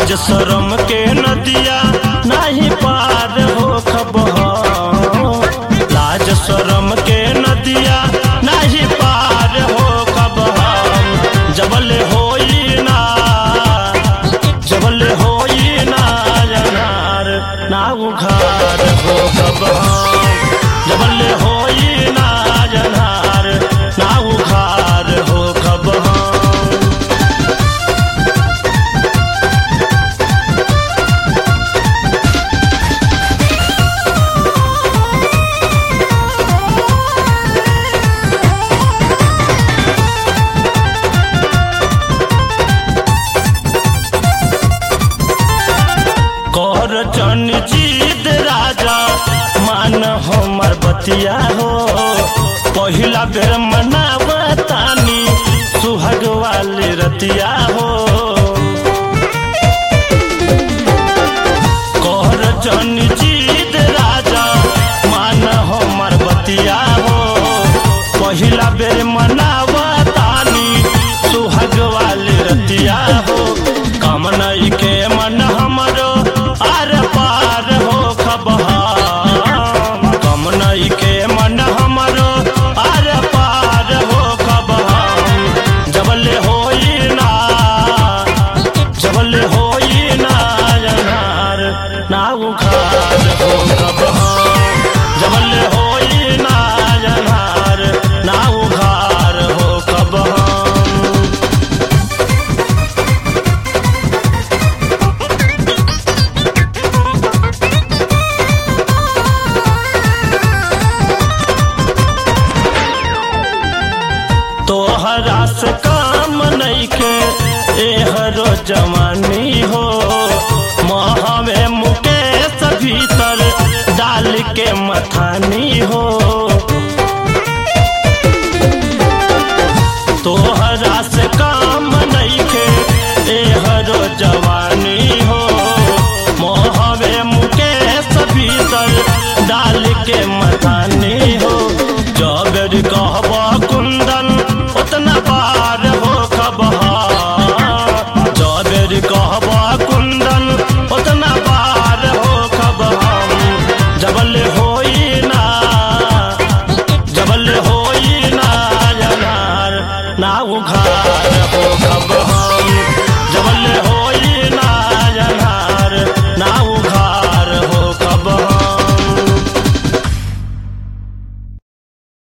लाज शरम के नदिया नहीं पार हो खब हम। लाज शरम के नदिया नहीं पार हो खब हम। जबल होई ना अनार ना उघार हो खब हम। जबल होई ना अनार ना उघार हो खब हम। कर जन जीत राजा मान हमर बतिया हो। पहिला बेर मनावतानी सुहाग वाली रतिया हो। कर जन जीत राजा मान हमर बतिया हो। पहिला बेर मनावतानी सुहाग वाली रतिया हो। कामनाई के मन हमरो आर पार हो खब हम। कामनाई के मन हमरो आर पार हो खब हम। जबल होई ना अनार ना उघार हो खब हम। जबल होई ना अनार ना उघार हो खब हम। तोहरा से काम नइखे एहरो जवानी हो। महावे मुकेश भीतर डाल के मथानी हो। तोहरा से काम नइखे एहरो जवानी हो। महावे मुकेश भीतर डाल के मथानी हो। जबर कहबा कुंदन उतना पार हो खब हम। जबर कहबा कुंदन उतना पार हो खब हम। जबल होई ना अनार ना उघार हो खब हम।